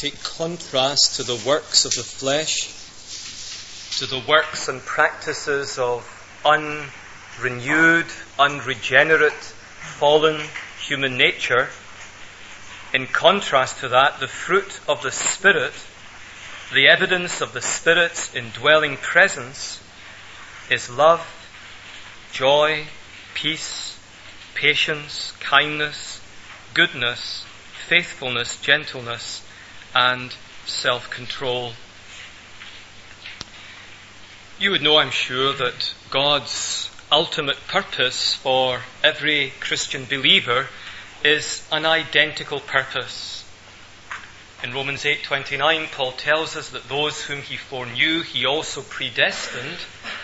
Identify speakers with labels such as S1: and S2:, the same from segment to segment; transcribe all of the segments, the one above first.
S1: take contrast to the works of the flesh, to the works and practices of unrenewed, unregenerate, fallen human nature. In contrast to that, the fruit of the Spirit, the evidence of the Spirit's indwelling presence, is love, joy, peace, patience, kindness, goodness, faithfulness, gentleness, and self-control. You would know, I'm sure, that God's ultimate purpose for every Christian believer is an identical purpose. In Romans 8:29, Paul tells us that those whom he foreknew, he also predestined.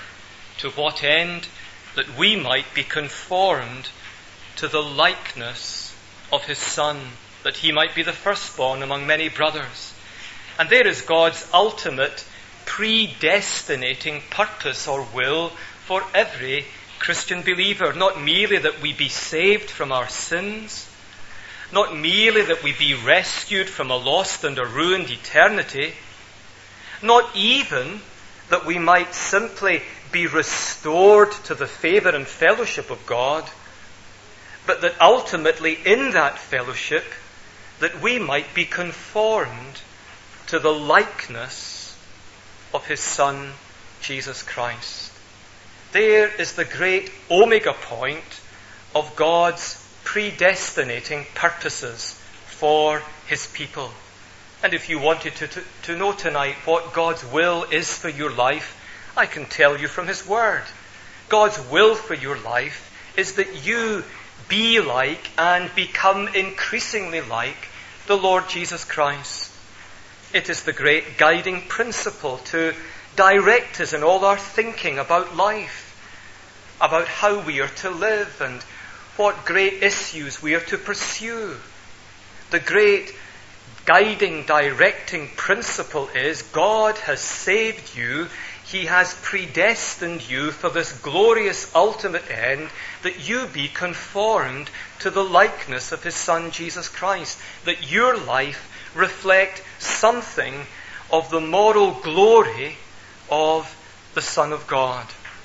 S1: To what end? That we might be conformed to the likeness of his Son, that he might be the firstborn among many brothers. And there is God's ultimate predestinating purpose or will for every Christian believer. Not merely that we be saved from our sins, not merely that we be rescued from a lost and a ruined eternity, not even that we might simply be restored to the favour and fellowship of God, but that ultimately in that fellowship that we might be conformed to the likeness of his Son, Jesus Christ. There is the great omega point of God's predestinating purposes for his people. And if you wanted to know tonight what God's will is for your life, I can tell you from his word. God's will for your life is that you be like and become increasingly like the Lord Jesus Christ. It is the great guiding principle to direct us in all our thinking about life, about how we are to live and what great issues we are to pursue. The great guiding, directing principle is God has saved you. He has predestined you for this glorious ultimate end, that you be conformed to the likeness of his Son, Jesus Christ, that your life reflect something of the moral glory of the Son of God.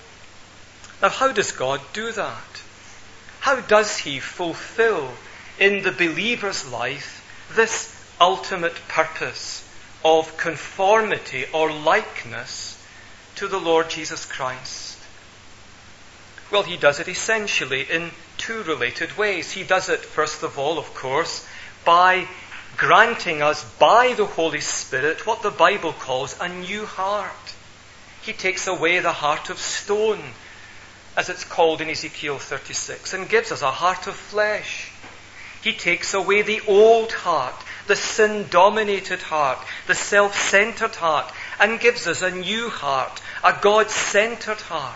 S1: Now, how does God do that? How does he fulfill in the believer's life this ultimate purpose of conformity or likeness to the Lord Jesus Christ? Well, he does it essentially in two related ways. He does it, first of all, of course, by granting us by the Holy Spirit what the Bible calls a new heart. He takes away the heart of stone, as it's called in Ezekiel 36, and gives us a heart of flesh. He takes away the old heart, the sin-dominated heart, the self-centered heart, and gives us a new heart, a God-centered heart.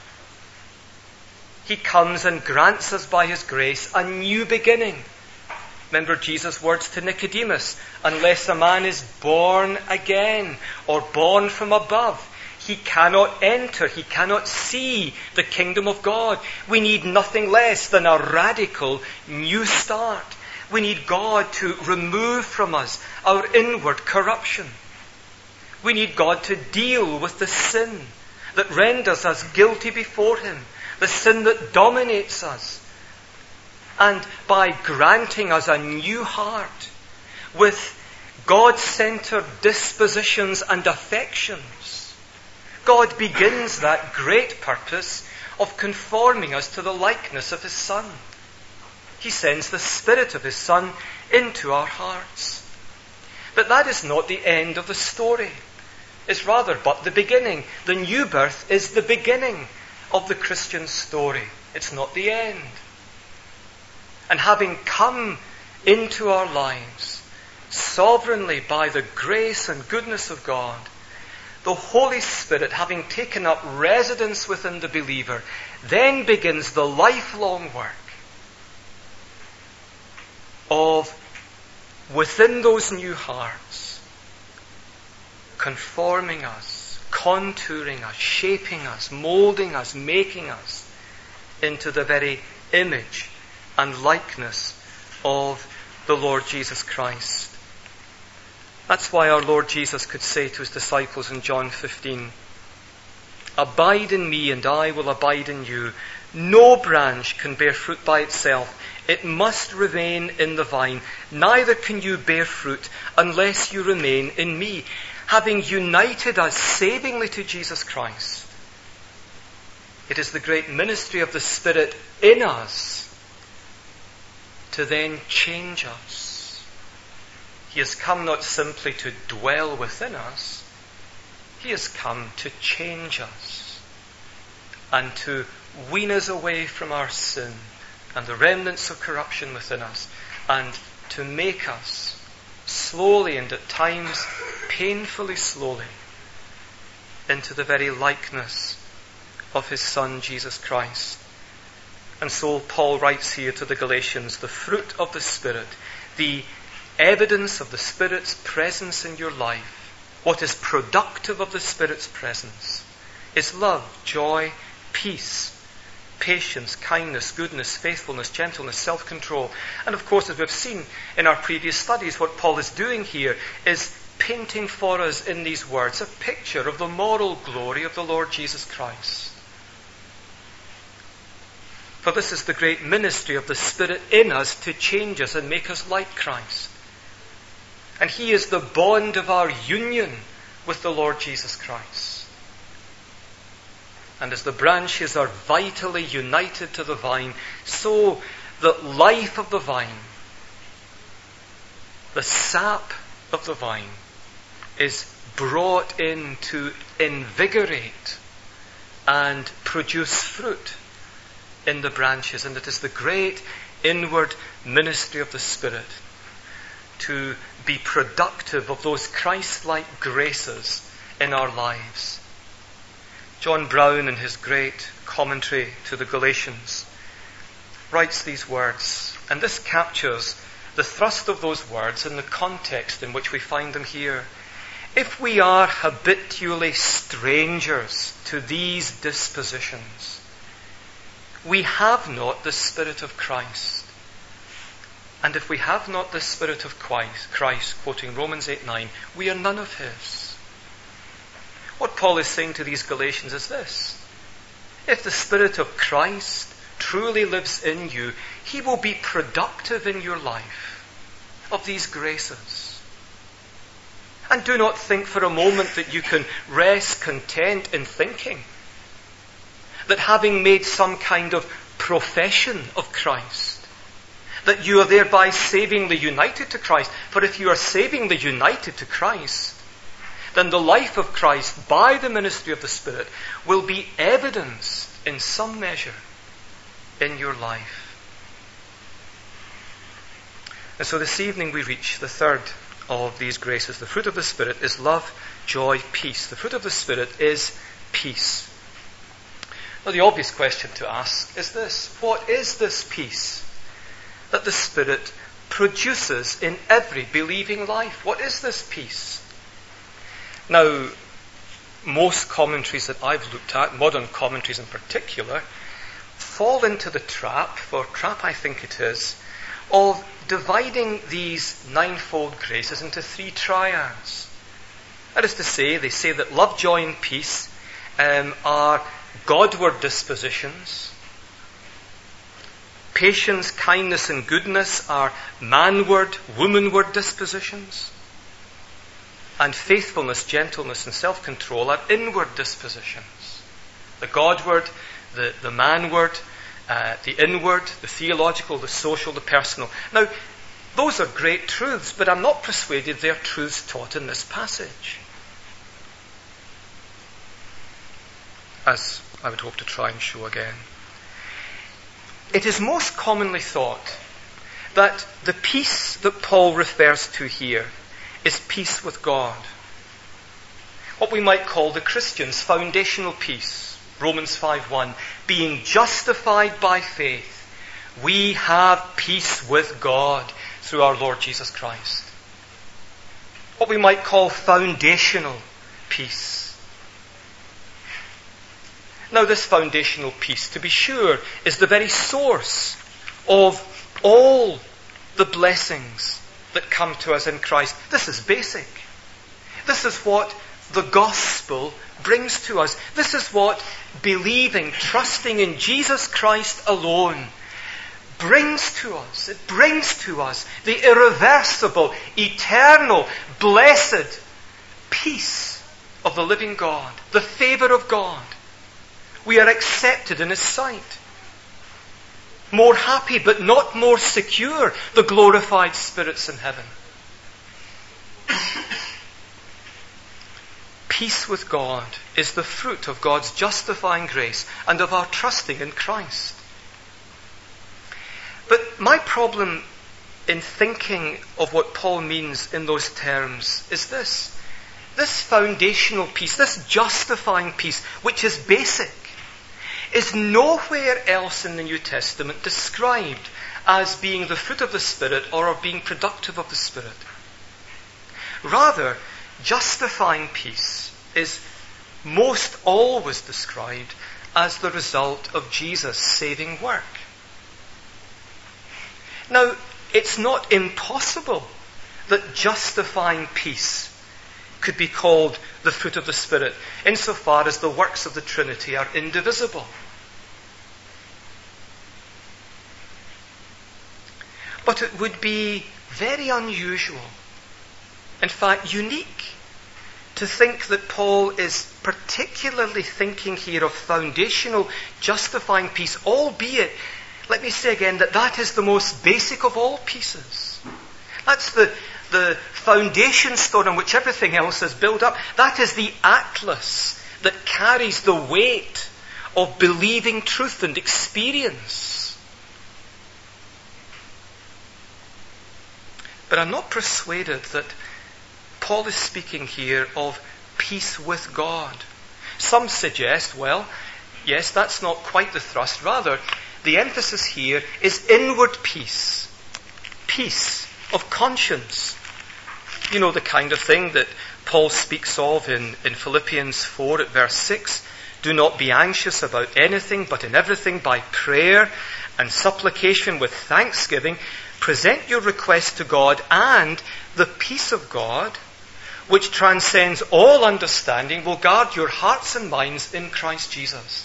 S1: He comes and grants us by his grace a new beginning. Remember Jesus' words to Nicodemus, unless a man is born again or born from above, he cannot enter, he cannot see the kingdom of God. We need nothing less than a radical new start. We need God to remove from us our inward corruption. We need God to deal with the sin that renders us guilty before him, the sin that dominates us. And by granting us a new heart with God-centered dispositions and affections, God begins that great purpose of conforming us to the likeness of his Son. He sends the Spirit of his Son into our hearts. But that is not the end of the story. It's rather but the beginning. The new birth is the beginning of the Christian story. It's not the end. And having come into our lives sovereignly by the grace and goodness of God, the Holy Spirit, having taken up residence within the believer, then begins the lifelong work of, within those new hearts, conforming us, contouring us, shaping us, moulding us, making us into the very image and likeness of the Lord Jesus Christ. That's why our Lord Jesus could say to his disciples in John 15, "Abide in me and I will abide in you. No branch can bear fruit by itself. It must remain in the vine. Neither can you bear fruit unless you remain in me." Having united us savingly to Jesus Christ, it is the great ministry of the Spirit in us to then change us. He has come not simply to dwell within us, he has come to change us and to wean us away from our sin and the remnants of corruption within us, and to make us slowly and at times painfully slowly into the very likeness of his Son Jesus Christ. And so Paul writes here to the Galatians, the fruit of the Spirit, the evidence of the Spirit's presence in your life, what is productive of the Spirit's presence, is love, joy, peace, patience, kindness, goodness, faithfulness, gentleness, self-control. And of course, as we've seen in our previous studies, what Paul is doing here is painting for us in these words a picture of the moral glory of the Lord Jesus Christ. For this is the great ministry of the Spirit in us to change us and make us like Christ. And he is the bond of our union with the Lord Jesus Christ. And as the branches are vitally united to the vine, so the life of the vine, the sap of the vine, is brought in to invigorate and produce fruit in the branches. And it is the great inward ministry of the Spirit to be productive of those Christ-like graces in our lives. John Brown, in his great commentary to the Galatians, writes these words, and this captures the thrust of those words in the context in which we find them here. If we are habitually strangers to these dispositions, we have not the Spirit of Christ. And if we have not the Spirit of Christ, quoting Romans 8:9, we are none of his. What Paul is saying to these Galatians is this: if the Spirit of Christ truly lives in you, he will be productive in your life of these graces. And do not think for a moment that you can rest content in thinking that having made some kind of profession of Christ, that you are thereby savingly united to Christ. For if you are savingly united to Christ, then the life of Christ, by the ministry of the Spirit, will be evidenced in some measure in your life. And so this evening we reach the third of these graces. The fruit of the Spirit is love, joy, peace. The fruit of the Spirit is peace. Now the obvious question to ask is this: what is this peace that the Spirit produces in every believing life? What is this peace? Now, most commentaries that I've looked at, modern commentaries in particular, fall into the trap I think it is, of dividing these ninefold graces into three triads. That is to say, they say that love, joy, and peace are Godward dispositions. Patience, kindness, and goodness are manward, womanward dispositions. And faithfulness, gentleness, and self-control are inward dispositions. The Godward, the manward, the inward, the theological, the social, the personal. Now, those are great truths, but I'm not persuaded they're truths taught in this passage, as I would hope to try and show again. It is most commonly thought that the peace that Paul refers to here is peace with God. What we might call the Christian's foundational peace. Romans 5:1, being justified by faith, we have peace with God through our Lord Jesus Christ. What we might call foundational peace. Now this foundational peace, to be sure, is the very source of all the blessings
S2: that come to us in Christ. This is basic. This is what the gospel brings to us. This is what believing, trusting in Jesus Christ alone brings to us. It brings to us the irreversible, eternal, blessed peace of the living God, the favour of God. We are accepted in His sight. More happy, but not more secure, the glorified spirits in heaven. Peace with God is the fruit of God's justifying grace and of our trusting in Christ. But my problem in thinking of what Paul means in those terms is this. This foundational peace, this justifying peace, which is basic, is nowhere else in the New Testament described as being the fruit of the Spirit or of being productive of the Spirit. Rather, justifying peace is most always described as the result of Jesus' saving work. Now, it's not impossible that justifying peace could be called the fruit of the Spirit, insofar as the works of the Trinity are indivisible. But it would be very unusual, in fact unique, to think that Paul is particularly thinking here of foundational, justifying peace, albeit, let me say again, that is the most basic of all pieces. That's the foundation stone on which everything else is built up. That is the atlas that carries the weight of believing truth and experience. But I'm not persuaded that Paul is speaking here of peace with God. Some suggest, well, yes, that's not quite the thrust. Rather, the emphasis here is inward peace. Peace of conscience. You know, the kind of thing that Paul speaks of in Philippians 4 at verse 6. Do not be anxious about anything, but in everything by prayer and supplication with thanksgiving, present your request to God, and the peace of God, which transcends all understanding, will guard your hearts and minds in Christ Jesus.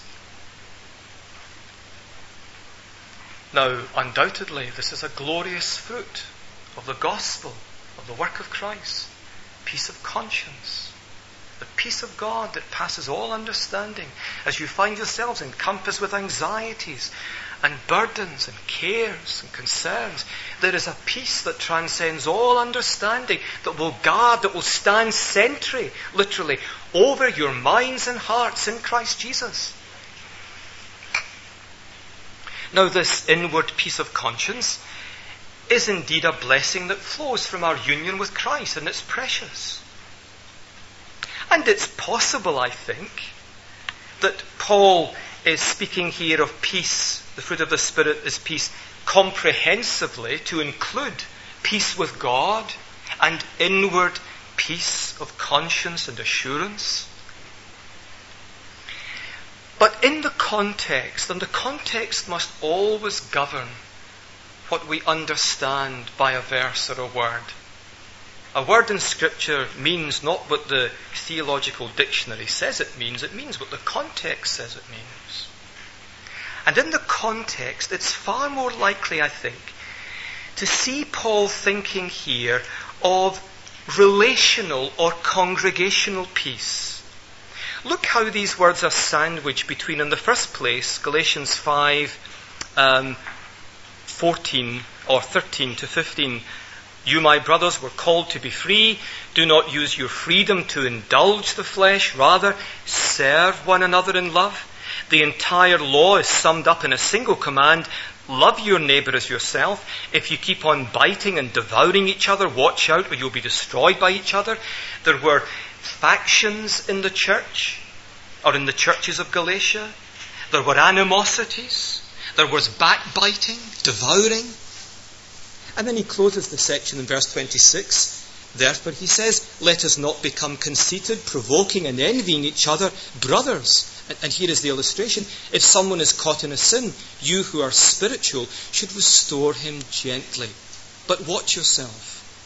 S2: Now, undoubtedly, this is a glorious fruit of the gospel, of the work of Christ. Peace of conscience. The peace of God that passes all understanding as you find yourselves encompassed with anxieties and burdens and cares and concerns. There is a peace that transcends all understanding, that will guard, that will stand sentry, literally, over your minds and hearts in Christ Jesus. Now, this inward peace of conscience is indeed a blessing that flows from our union with Christ, and it's precious. And it's possible, I think, that Paul is speaking here of peace, the fruit of the Spirit is peace, comprehensively to include peace with God and inward peace of conscience and assurance. But in the context, and the context must always govern what we understand by a verse or a word. A word in Scripture means not what the theological dictionary says it means what the context says it means. And in the context, it's far more likely, I think, to see Paul thinking here of relational or congregational peace. Look how these words are sandwiched between, in the first place, Galatians 5, 14 or 13 to 15. You, my brothers, were called to be free. Do not use your freedom to indulge the flesh. Rather, serve one another in love. The entire law is summed up in a single command. Love your neighbour as yourself. If you keep on biting and devouring each other, watch out or you'll be destroyed by each other. There were factions in the church, or in the churches of Galatia. There were animosities. There was backbiting, devouring. And then he closes the section in verse 26. Therefore, he says, let us not become conceited, provoking and envying each other, brothers. And here is the illustration. If someone is caught in a sin, you who are spiritual should restore him gently. But watch yourself,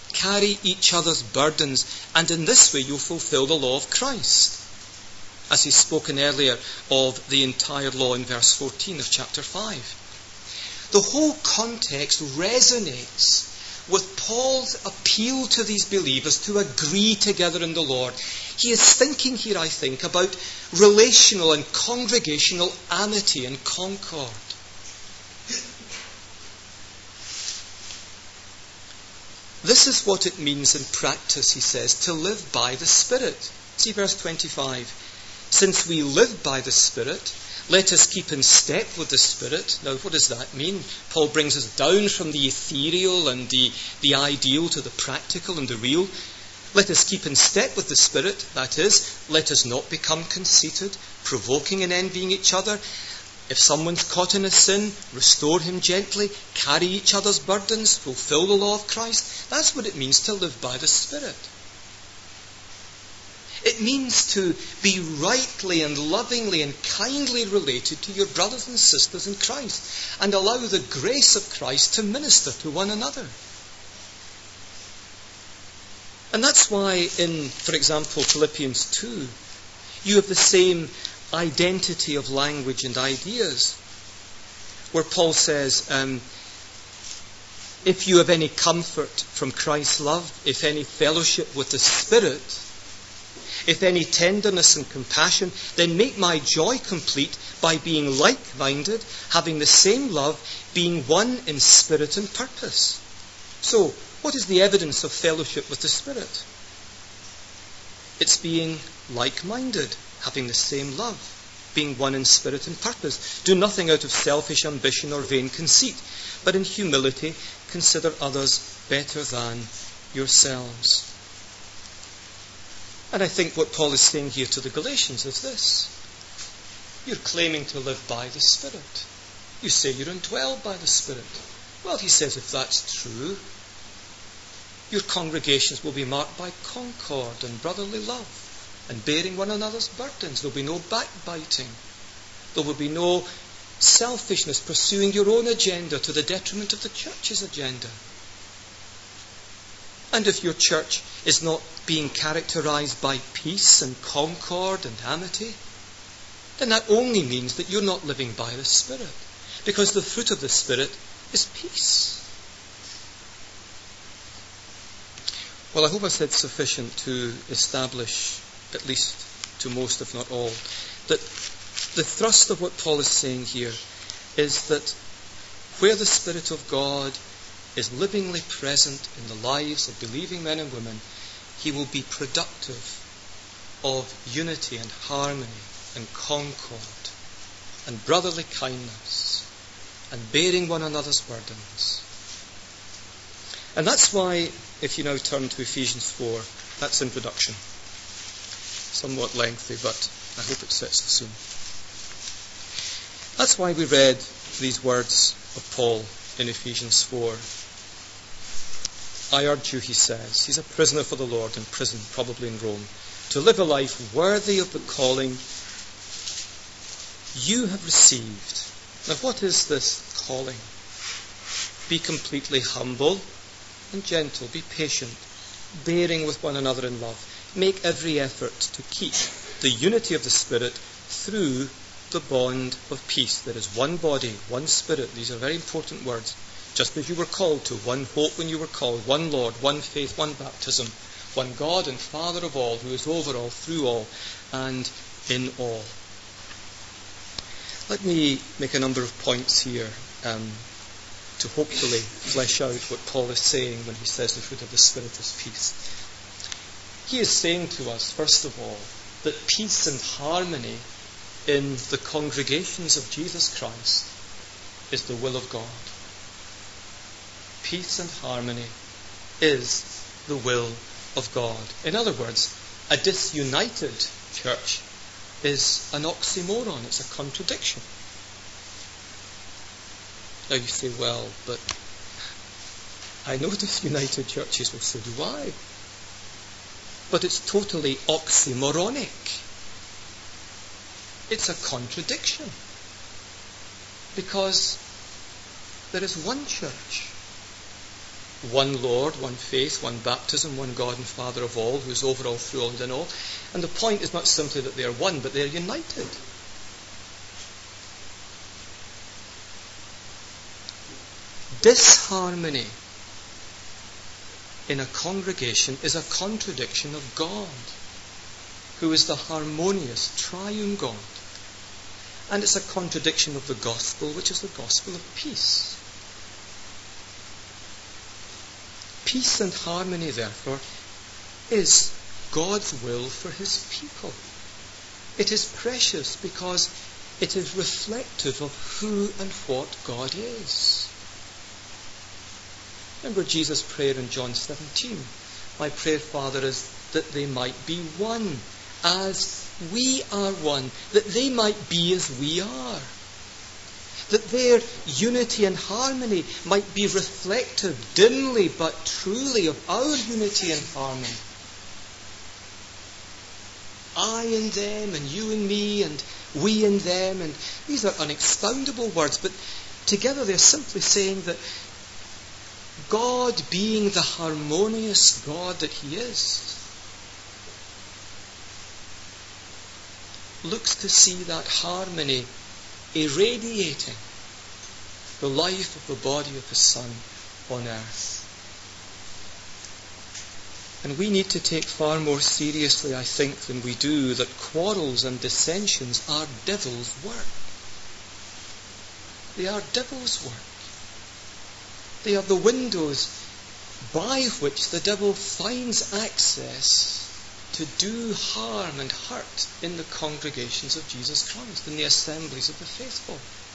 S3: carry each other's burdens, and in this way you'll fulfill the law of Christ. As he's spoken earlier of the entire law in verse 14 of chapter 5. The whole context resonates with Paul's appeal to these believers to agree together in the Lord. He is thinking here, I think, about relational and congregational amity and concord. This is what it means in practice, he says, to live by the Spirit. See verse 25. Since we live by the Spirit, let us keep in step with the Spirit. Now, what does that mean? Paul brings us down from the ethereal and the ideal to the practical and the real. Let us keep in step with the Spirit. That is, let us not become conceited, provoking and envying each other. If someone's caught in a sin, restore him gently, carry each other's burdens, fulfill the law of Christ. That's what it means to live by the Spirit. It means to be rightly and lovingly and kindly related to your brothers and sisters in Christ and allow the grace of Christ to minister to one another. And that's why in, for example, Philippians 2, you have the same identity of language and ideas, where Paul says, if you have any comfort from Christ's love, if any fellowship with the Spirit, if any tenderness and compassion, then make my joy complete by being like-minded, having the same love, being one in spirit and purpose. So, what is the evidence of fellowship with the Spirit? It's being like-minded, having the same love, being one in spirit and purpose. Do nothing out of selfish ambition or vain conceit, but in humility consider others better than yourselves. And I think what Paul is saying here to the Galatians is this. You're claiming to live by the Spirit. You say you're indwelled by the Spirit. Well, he says, if that's true, your congregations will be marked by concord and brotherly love and bearing one another's burdens. There will be no backbiting. There will be no selfishness, pursuing your own agenda to the detriment of the church's agenda. And if your church is not being characterized by peace and concord and amity, then that only means that you're not living by the Spirit, because the fruit of the Spirit is peace. Well, I hope I said sufficient to establish, at least to most if not all, that the thrust of what Paul is saying here is that where the Spirit of God is livingly present in the lives of believing men and women, he will be productive of unity and harmony and concord and brotherly kindness and bearing one another's burdens. And that's why, if you now turn to Ephesians 4, that's introduction. Somewhat lengthy, but I hope it sets the scene. That's why we read these words of Paul in Ephesians 4. I urge you, he says, he's a prisoner for the Lord in prison, probably in Rome, to live a life worthy of the calling you have received. Now, what is this calling? Be completely humble and gentle. Be patient, bearing with one another in love. Make every effort to keep the unity of the Spirit through the bond of peace. There is one body, one Spirit. These are very important words. Just as you were called to one hope when you were called, one Lord, one faith, one baptism, one God and Father of all, who is over all, through all, and in all. Let me make a number of points here to hopefully flesh out what Paul is saying when he says the fruit of the Spirit is peace. He is saying to us, first of all, that peace and harmony in the congregations of Jesus Christ is the will of God. Peace and harmony is the will of God. In other words, a disunited church is an oxymoron. It's a contradiction. Now you say, well, but I know disunited churches. Well, so do I. But it's totally oxymoronic. It's a contradiction. Because there is one church. one Lord, one faith, one baptism, one God and Father of all, who is over all, through all, and in all. And the point is not simply that they are one, but they are united. Disharmony in a congregation is a contradiction of God, who is the harmonious, triune God. And it's a contradiction of the gospel, which is the gospel of peace. Peace and harmony, therefore, is God's will for his people. It is precious because it is reflective of who and what God is. Remember Jesus' prayer in John 17. My prayer, Father, is that they might be one, as we are one, that they might be as we are. That their unity and harmony might be reflective, dimly but truly, of our unity and harmony. I in them, and you and me, and we in them, and these are unexpoundable words, but together they're simply saying that God, being the harmonious God that he is, looks to see that harmony irradiating the life of the body of his Son on earth. And we need to take far more seriously, I think, than we do, that quarrels and dissensions are devil's work. They are devil's work. They are the windows by which the devil finds access to do harm and hurt in the congregations of Jesus Christ, in the assemblies of the faithful.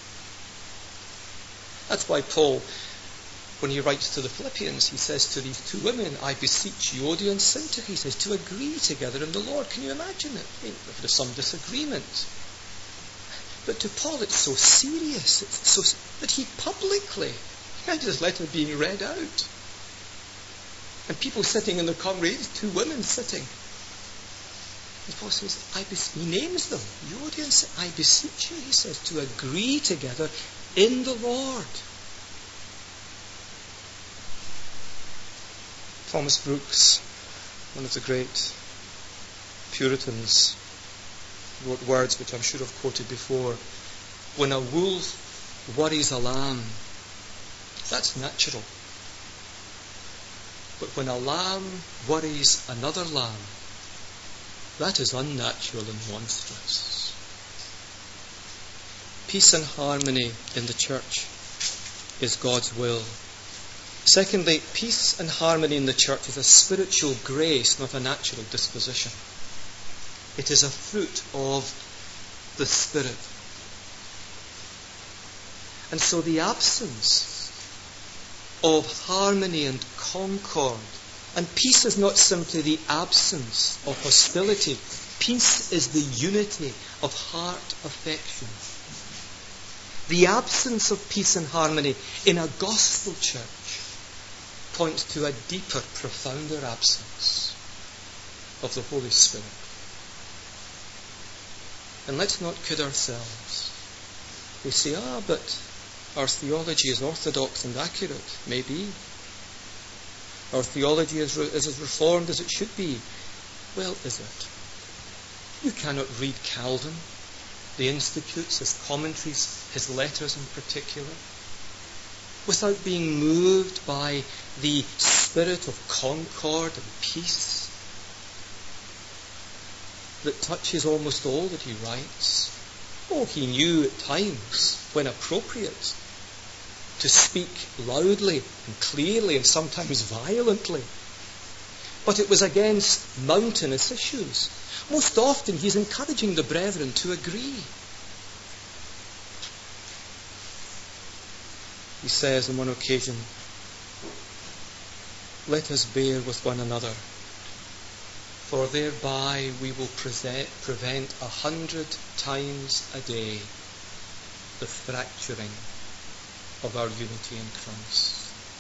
S3: That's why Paul, when he writes to the Philippians, he says to these two women, I beseech you, Euodia and Syntyche, he says, to agree together in the Lord. Can you imagine it? There's some disagreement. But to Paul it's so serious, it's so that he publicly had his letter being read out. And people sitting in the congregation, two women sitting. And Paul says, he names them, Euodia and Syntyche, I beseech you, he says, to agree together in the Lord. Thomas Brooks, one of the great Puritans, wrote words which I'm sure I've quoted before. When a wolf worries a lamb, that's natural. But when a lamb worries another lamb, that is unnatural and monstrous. Peace and harmony in the church is God's will. Secondly, peace and harmony in the church is a spiritual grace, not a natural disposition. It is a fruit of the Spirit. And so the absence of harmony and concord, and peace is not simply the absence of hostility. Peace is the unity of heart affection. The absence of peace and harmony in a gospel church points to a deeper, profounder absence of the Holy Spirit. And let's not kid ourselves. We say, but our theology is orthodox and accurate. Maybe. Our theology is as reformed as it should be. Well, is it? You cannot read Calvin, the Institutes, his commentaries, his letters in particular, without being moved by the spirit of concord and peace that touches almost all that he writes. Oh, he knew at times, when appropriate, to speak loudly and clearly and sometimes violently. But it was against mountainous issues. Most often he's encouraging the brethren to agree. He says on one occasion, let us bear with one another, for thereby we will prevent 100 times a day the fracturing of our unity in Christ.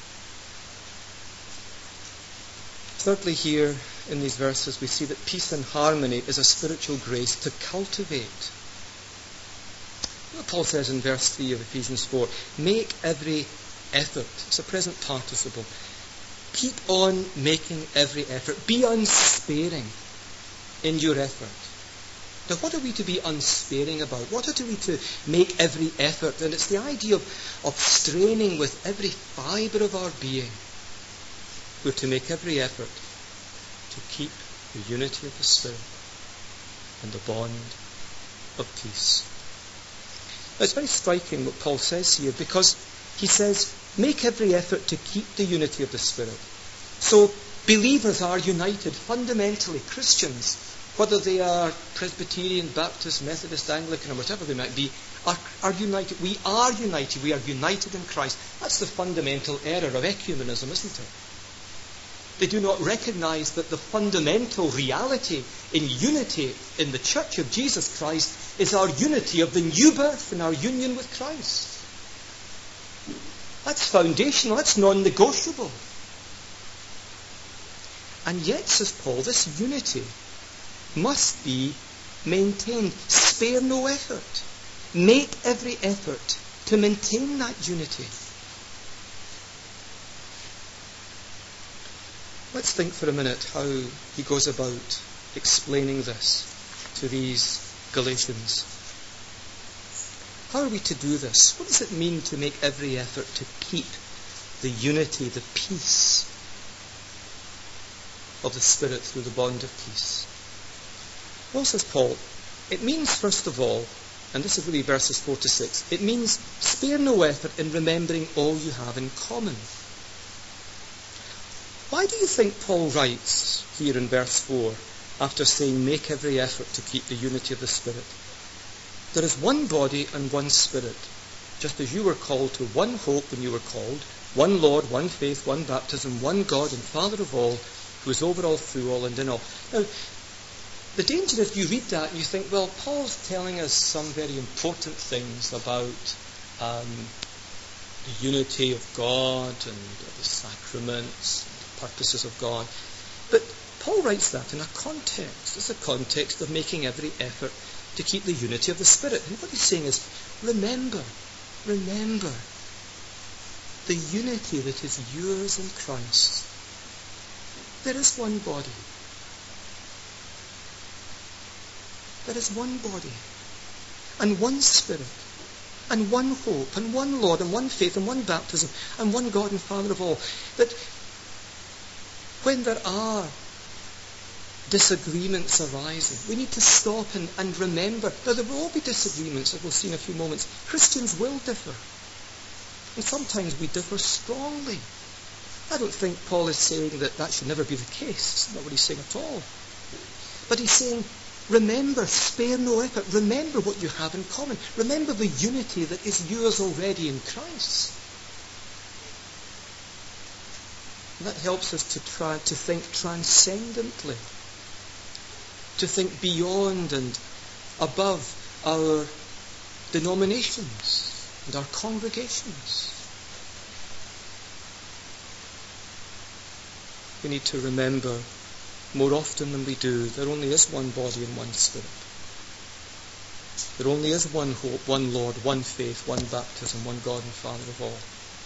S3: Thirdly, here in these verses we see that peace and harmony is a spiritual grace to cultivate. Paul says in verse 3 of Ephesians 4, make every effort, it's a present participle, Keep on making every effort. Be unsparing in your effort. Now, what are we to be unsparing about? What are we to make every effort? And it's the idea of straining with every fibre of our being. We're to make every effort to keep the unity of the Spirit and the bond of peace. Now, it's very striking what Paul says here, because he says, make every effort to keep the unity of the Spirit. So, believers are united fundamentally. Christians, whether they are Presbyterian, Baptist, Methodist, Anglican, or whatever they might be, are united. We are united. We are united in Christ. That's the fundamental error of ecumenism, isn't it? They do not recognize that the fundamental reality in unity in the Church of Jesus Christ is our unity of the new birth and our union with Christ. That's foundational. That's non-negotiable. And yet, says Paul, this unity must be maintained. Spare no effort. Make every effort to maintain that unity. Let's think for a minute how he goes about explaining this to these Galatians. How are we to do this? What does it mean to make every effort to keep the unity, the peace of the Spirit through the bond of peace? Well, says Paul, it means, first of all, and this is really verses 4 to 6, it means spare no effort in remembering all you have in common. Why do you think Paul writes here in verse 4, after saying, make every effort to keep the unity of the Spirit? There is one body and one Spirit, just as you were called to one hope when you were called, one Lord, one faith, one baptism, one God and Father of all, who is over all, through all, and in all. Now, the danger if you read that and you think, well, Paul's telling us some very important things about the unity of God and the sacraments, the purposes of God. But Paul writes that in a context. It's a context of making every effort to keep the unity of the Spirit. And what he's saying is, remember the unity that is yours in Christ. There is one body. There is one body, and one Spirit, and one hope, and one Lord, and one faith, and one baptism, and one God and Father of all. That when there are disagreements arising, we need to stop and remember. Now, there will all be disagreements, as we'll see in a few moments. Christians will differ. And sometimes we differ strongly. I don't think Paul is saying that should never be the case. That's not what he's saying at all. But he's saying, remember, spare no effort. Remember what you have in common. Remember the unity that is yours already in Christ. And that helps us to think transcendently, to think beyond and above our denominations and our congregations. We need to remember more often than we do, there only is one body and one Spirit. There only is one hope, one Lord, one faith, one baptism, one God and Father of all.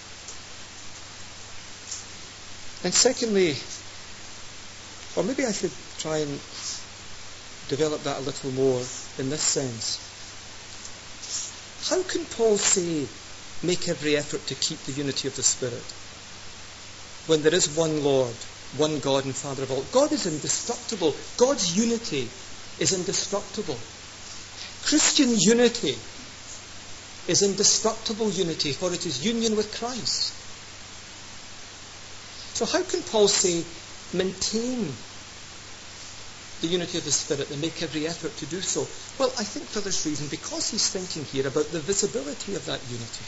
S3: And secondly, or maybe I should try and develop that a little more in this sense. How can Paul say, make every effort to keep the unity of the Spirit, when there is one Lord, one God and Father of all? God is indestructible. God's unity is indestructible. Christian unity is indestructible unity, for it is union with Christ. So how can Paul say, maintain the unity of the Spirit and make every effort to do so? Well, I think for this reason, because he's thinking here about the visibility of that unity.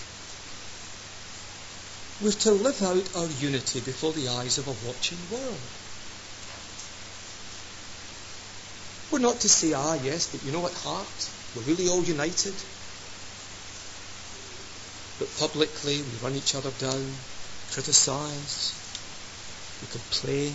S3: We're to live out our unity before the eyes of a watching world. We're not to say, yes, but you know, at heart, we're really all united. But publicly, we run each other down, criticise, we complain.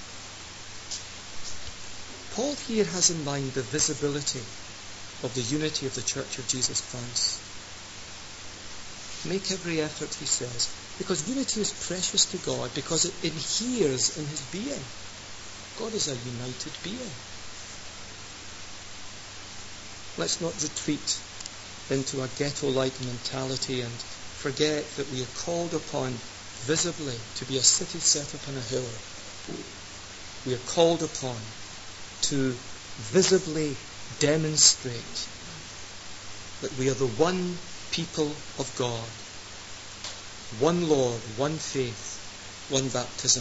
S3: Paul here has in mind the visibility of the unity of the Church of Jesus Christ. Make every effort, he says, Because unity is precious to God, because it inheres in his being. God is a united being. Let's not retreat into a ghetto-like mentality and forget that we are called upon visibly to be a city set upon a hill. We are called upon to visibly demonstrate that we are the one people of God, one Lord, one faith, one baptism.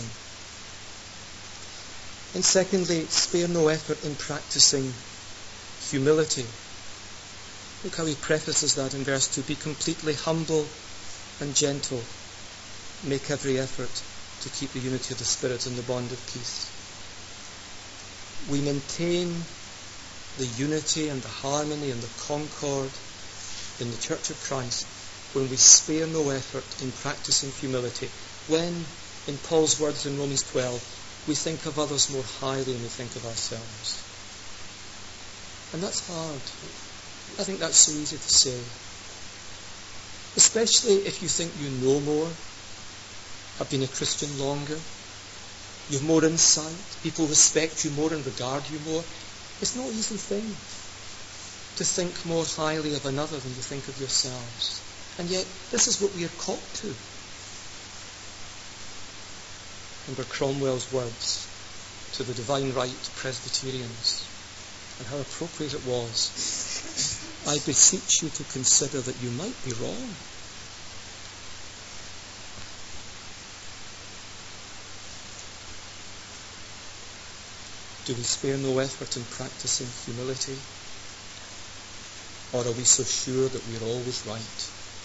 S3: And secondly, spare no effort in practicing humility. Look how he prefaces that in verse 2. Be completely humble and gentle. Make every effort to keep the unity of the Spirit in the bond of peace. We maintain the unity and the harmony and the concord in the Church of Christ when we spare no effort in practicing humility. When, in Paul's words in Romans 12, we think of others more highly than we think of ourselves. And that's hard. I think that's so easy to say. Especially if you think you know more, have been a Christian longer, you've more insight, people respect you more and regard you more. It's no easy thing to think more highly of another than you think of yourselves. And yet, this is what we are called to. Remember Cromwell's words to the Divine Right Presbyterians, and how appropriate it was. I beseech you to consider that you might be wrong. Do we spare no effort in practicing humility? Or are we so sure that we are always right?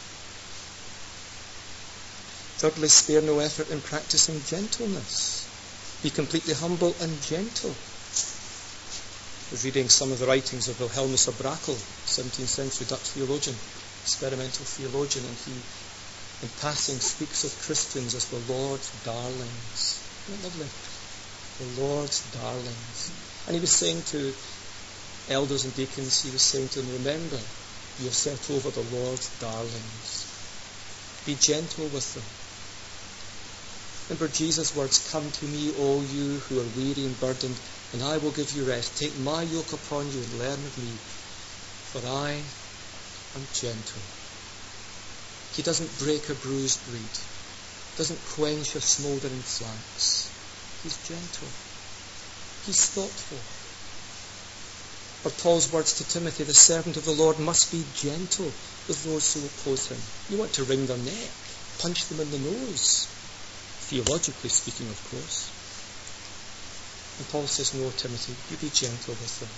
S3: Thirdly, spare no effort in practicing gentleness. Be completely humble and gentle. I was reading some of the writings of Wilhelmus of Brakel, 17th century Dutch theologian, experimental theologian, and he, in passing, speaks of Christians as the Lord's darlings. Isn't that lovely? The Lord's darlings. And he was saying to elders and deacons, he was saying to them, remember, you are set over the Lord's darlings. Be gentle with them. Remember Jesus' words, come to me, all you who are weary and burdened, and I will give you rest. Take my yoke upon you and learn of me, for I am gentle. He doesn't break a bruised reed, doesn't quench a smouldering flax. He's gentle. He's thoughtful. Or Paul's words to Timothy, the servant of the Lord must be gentle with those who oppose him. You want to wring their neck, punch them in the nose. Theologically speaking, of course. And Paul says, no, Timothy, you be gentle with them.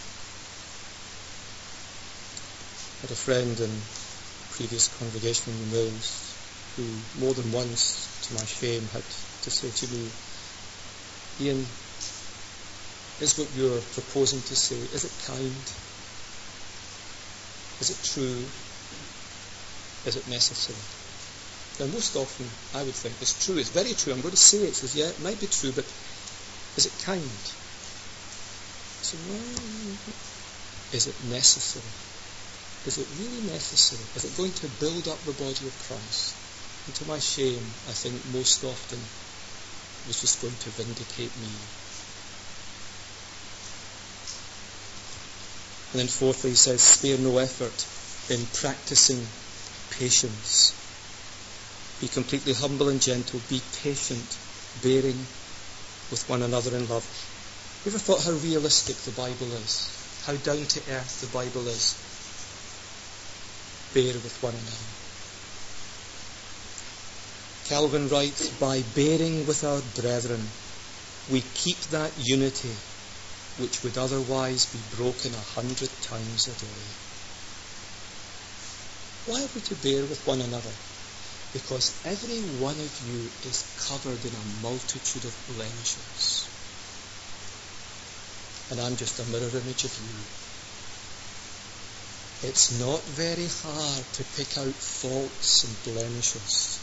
S3: I had a friend in a previous congregation in the Mills who more than once, to my shame, had to say to me, Ian, is what you're proposing to say, is it kind? Is it true? Is it necessary? Now, most often, I would think, it's true, it's very true, I'm going to say it. It says, yeah, it might be true, but is it kind? So, well, is it necessary? Is it really necessary? Is it going to build up the body of Christ? And to my shame, I think most often it was just going to vindicate me. And then fourthly, he says, spare no effort in practicing patience. Be completely humble and gentle. Be patient, bearing with one another in love. Have you ever thought how realistic the Bible is? How down to earth the Bible is? Bear with one another. Calvin writes, by bearing with our brethren, we keep that unity which would otherwise be broken 100 times a day. Why are we to bear with one another? Because every one of you is covered in a multitude of blemishes. And I'm just a mirror image of you. It's not very hard to pick out faults and blemishes.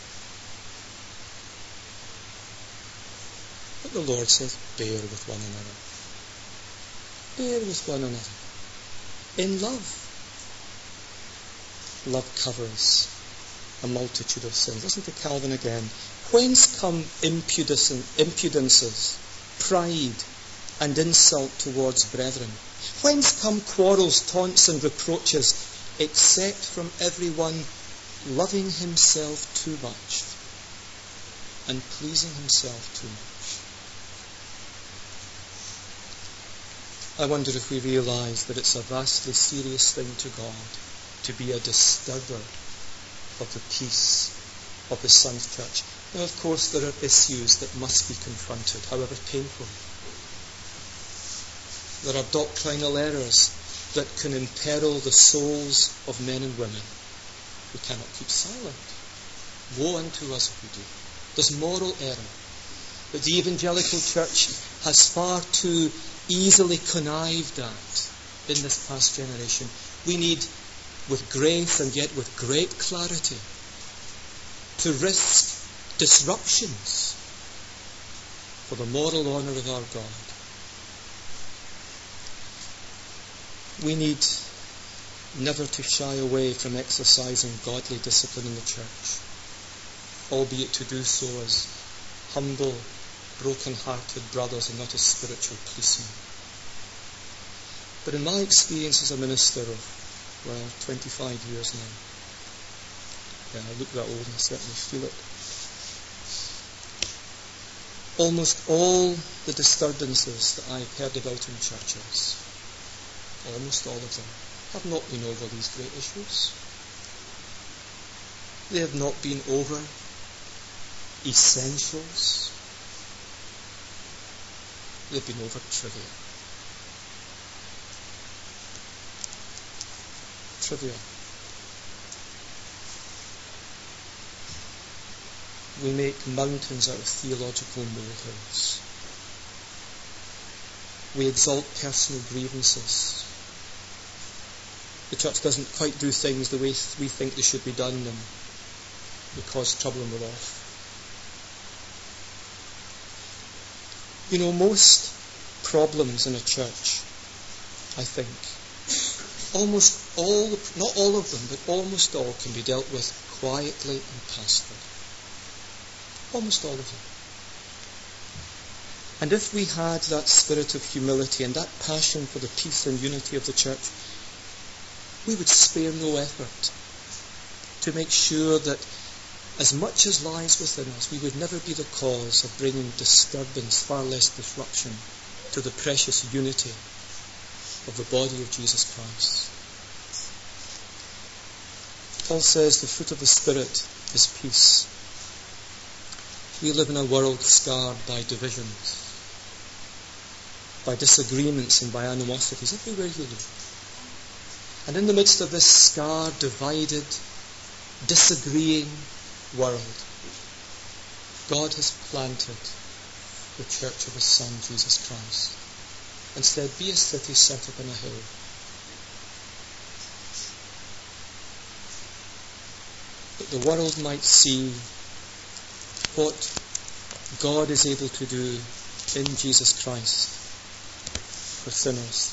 S3: But the Lord says, bear with one another. Bear with one another. In love. Love covers a multitude of sins. Listen to Calvin again. Whence come impudences, pride, and insult towards brethren? Whence come quarrels, taunts, and reproaches, except from everyone loving himself too much and pleasing himself too much? I wonder if we realise that it's a vastly serious thing to God to be a disturber of the peace of the Son's church. Now, of course, there are issues that must be confronted, however painful. There are doctrinal errors that can imperil the souls of men and women. We cannot keep silent. Woe unto us if we do. There's moral error that the evangelical church has far too easily connived at in this past generation. We need, with grace and yet with great clarity, to risk disruptions for the moral honour of our God. We need never to shy away from exercising godly discipline in the church, albeit to do so as humble, broken-hearted brothers and not as spiritual policemen. But in my experience as a minister of, 25 years now, I look that old and I certainly feel it. Almost all the disturbances that I've heard about in churches, almost all of them, have not been over these great issues. They have not been over essentials. They've been over trivia. Trivia. We make mountains out of theological molehills. We exalt personal grievances. The church doesn't quite do things the way we think they should be done, and we cause trouble and we're off. You know, most problems in a church, I think, almost all, not all of them, but almost all can be dealt with quietly and pastorally. Almost all of them. And if we had that spirit of humility and that passion for the peace and unity of the church, we would spare no effort to make sure that as much as lies within us, we would never be the cause of bringing disturbance, far less disruption, to the precious unity of the body of Jesus Christ. Paul says the fruit of the Spirit is peace. We live in a world scarred by divisions, by disagreements and by animosities everywhere you look. And in the midst of this scarred, divided, disagreeing world, God has planted the church of His Son, Jesus Christ, and said, be a city set up on a hill. That the world might see what God is able to do in Jesus Christ for sinners.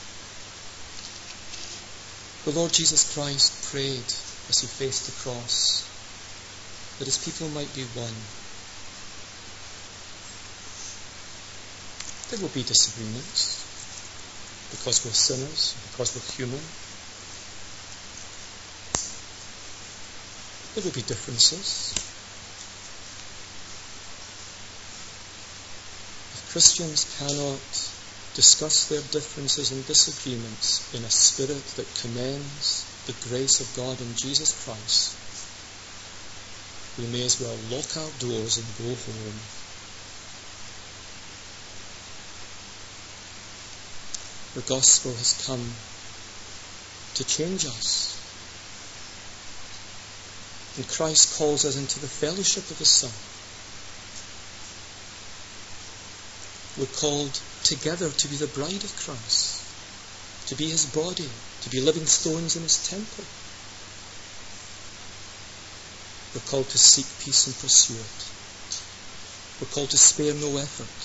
S3: The Lord Jesus Christ prayed as He faced the cross that His people might be one. There will be disagreements because we're sinners, because we're human. There will be differences. If Christians cannot discuss their differences and disagreements in a spirit that commends the grace of God in Jesus Christ, we may as well lock our doors and go home. The gospel has come to change us. And Christ calls us into the fellowship of His Son. We're called together to be the bride of Christ, to be His body, to be living stones in His temple. We're called to seek peace and pursue it. We're called to spare no effort.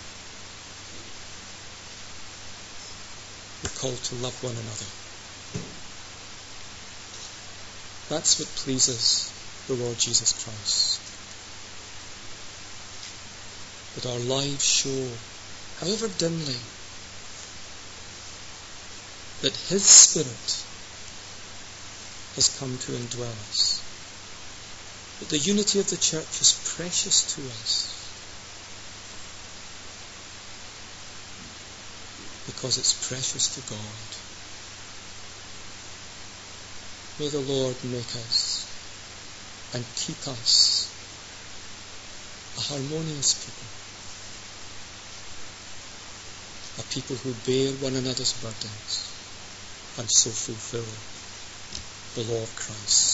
S3: We're called to love one another. That's what pleases the Lord Jesus Christ. That our lives show, however dimly, that His Spirit has come to indwell us. That the unity of the church is precious to us because it's precious to God. May the Lord make us and keep us a harmonious people, a people who bear one another's burdens and so fulfill the law of Christ.